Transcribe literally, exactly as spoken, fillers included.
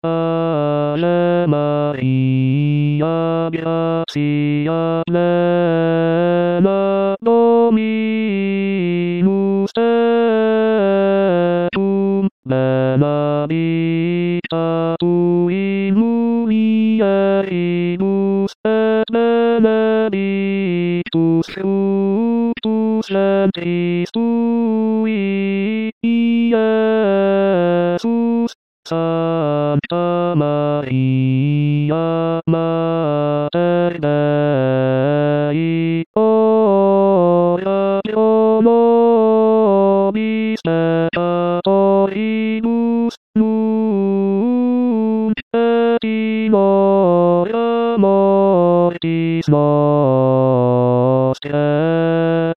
Ave Maria, gratia plena, Dominus tecum, benedicta tu in mulieribus, et benedictus fructus ventris tui, Iesus. Santa Maria, Mater Dei, ora pro nobis peccatoribus, nunc et in hora mortis nostrae.